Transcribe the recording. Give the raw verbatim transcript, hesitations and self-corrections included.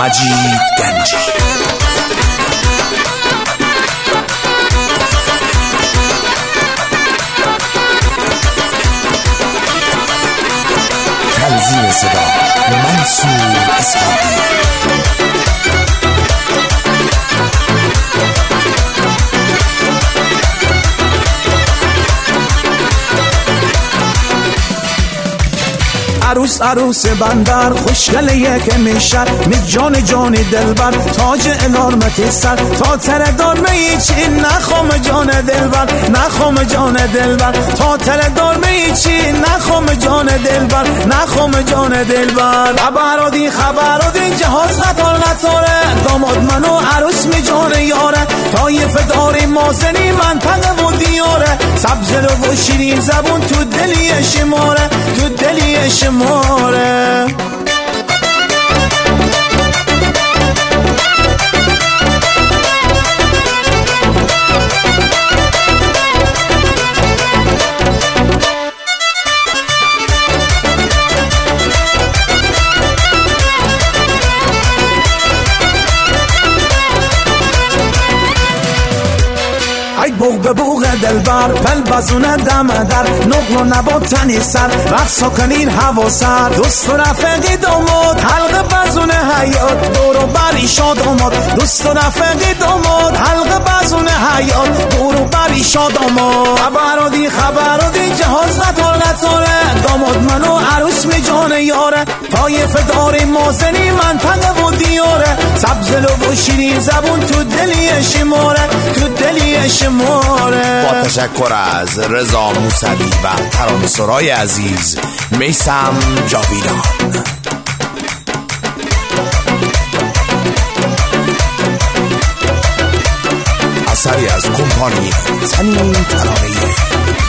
مجید گنجی. تنظیم صدا منصور اسحاقی. عروس عروس بندر خوشگله که میشد می جان جان دلبر تاج الارمت سر تا تردار میچی نخوم جان دلبر نخوم جان دلبر تا تردار میچی نخوم جان دلبر نخوم جان دلبر. خبرادی خبرادی جهاز قطار قطاره داماد منو عروس می جان یاره طایف داری مازنی منطقه و دیاره سبزه و شیرین زبون تو دلی شماره تو دلی شماره. ای بوغ به بوغ دلبر پل بزونه دم در نقل و نبات تنی سر رقص کنین هوا سر دوست و رفقی داماد حلقه بزونه حیات دورو بری شاد آماد دوست و رفقی داماد حلقه بزونه حیات دورو بری شاد آماد. خبرادی خبرادی جهاز قطار قطاره داماد منو عروس می جان یاره طایف داری مازنی منطقه و دیاره سبزلو و شیرین زبون تو دلی شماره تو دلی شماره. با تشکر از رضا موسوی و ترانه‌سرای عزیز میثم جاویدان. اثری از کمپانی تنین ترانه